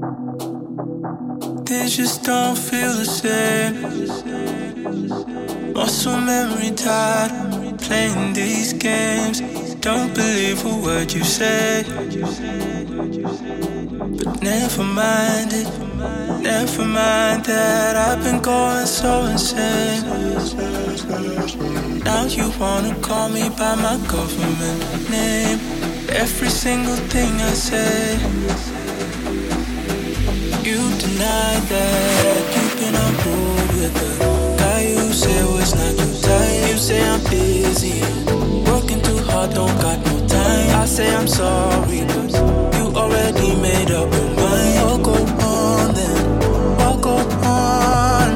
They just don't feel the same. Muscle memory tied, playing these games. Don't believe a word you say. But never mind it, never mind that I've been going so insane. Now you wanna call me by my government name. Every single thing I say, you deny that you've been on board with a guy you say was not your type. You say I'm busy, working too hard, don't got no time. I say I'm sorry, but you already made up your mind. I'll go on then, I'll go on.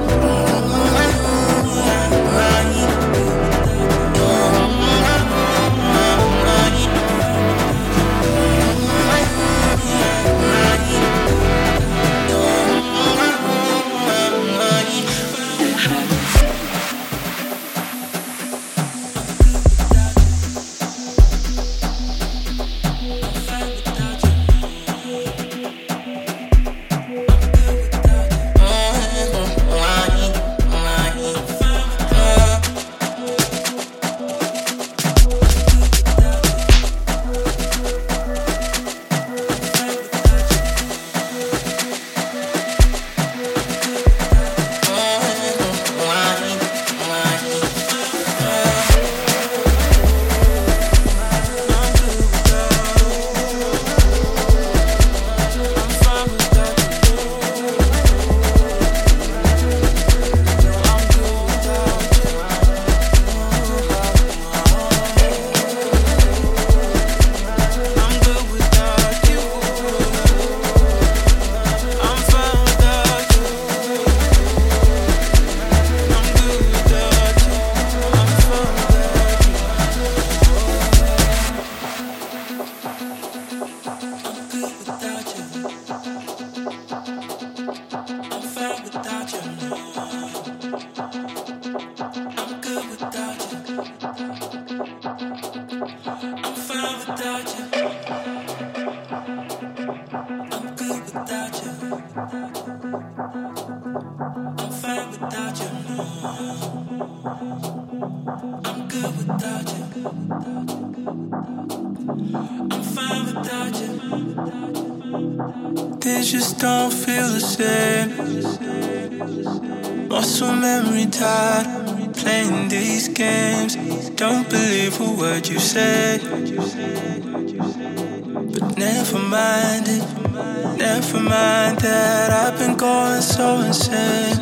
They just don't feel the same. Muscle memory tied, playing these games. Don't believe a word you say. But never mind it, never mind that I've been going so insane.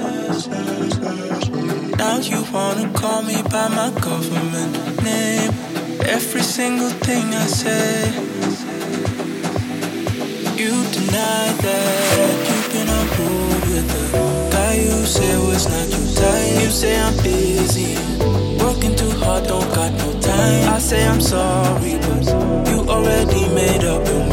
Now you wanna call me by my government name. Every single thing I say, you deny that you've been on board with a guy you say was not your type. You say I'm busy, working too hard, don't got no time. I say I'm sorry, but you already made up your mind.